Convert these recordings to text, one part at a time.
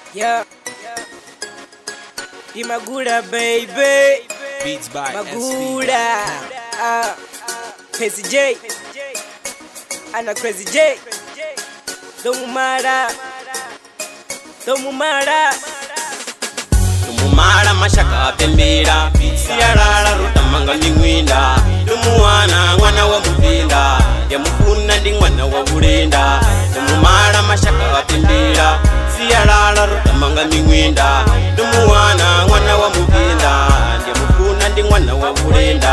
Yeah. Di Magura, baby. Beats by Magura. Crazy J. Ana Crazy J. Domumara. Domumara. Dumumara mashaka pembera siyalala rutamanga ndingwinda dumuwana mwana wa muvinda yamufuna ndi mwana wa bulenda dumumara mashaka pembera siyalala rutamanga ndingwinda dumuwana mwana wa muvinda yamufuna ndi mwana wa bulenda.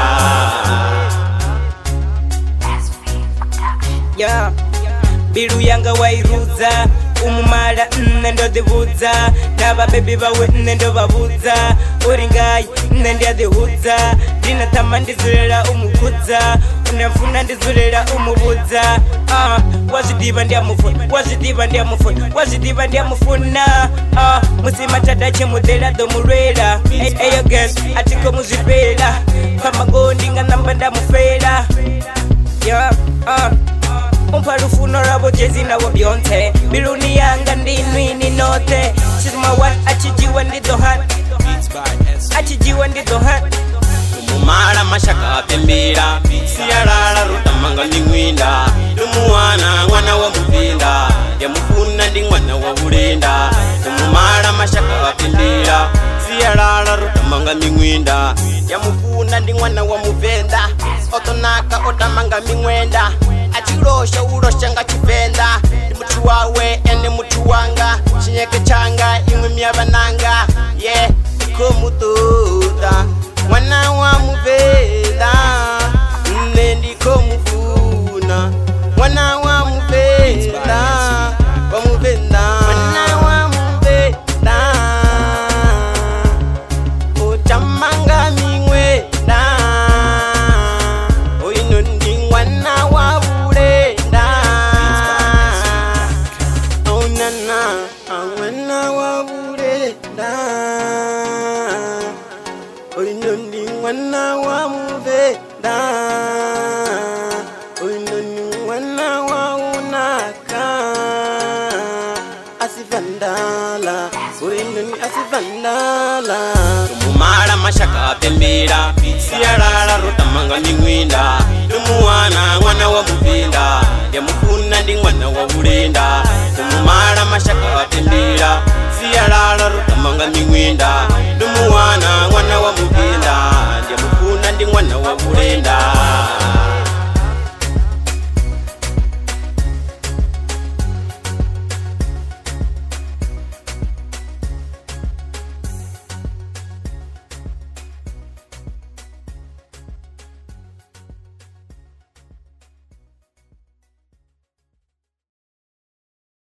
Yeah. Biru yanga wairuza umumara nendo divuza naba baby bawe nendo babuza uringai nendo dihuza dina tamandi zurera umukuza unafuna ndizurera umubuza wazidiba ndiamufuna wazidiba ndiamufuna wazidiba ndiamufuna musima tadache mudela domurera eyo girl atiko muzipela kama gondi nganamba ndamufera yeah Umparufuno rabo Jay-Z na wa Beyonce Biruni yanga ndinwini note She's my one, achijiwa ndizo hat Achijiwa ndizo hat Dumumara mashaka pembera siyalala rutamanga ndingwinda dumuwana mwana wa muvinda yamufuna ndi mwana wa bulenda dumumara mashaka pembera siyalala rutamanga ndingwinda yamufuna ndi mwana wa muvenda otonaka otamanga mingwenda achirosha urosha nga chivenda ndi mutu wawe ene mutu wanga chinyeke changa imwe myabananga yeah iko mutuda mwana wa muvenda nne ndiko mufuna mwana wa muvenda wa muvenda mwana wa muvenda otamanga mingwenda oino ndi mwana wa bulenda onana mwana wa bulenda oino ndi mwana wa muvenda oino ndi mwana wa unaka asivandala oino ndi asivandala dumumara mashaka pembera siyalala rutamanga ndingwinda dumuwana mwana wa muvinda yamufuna ndi mwana wa bulenda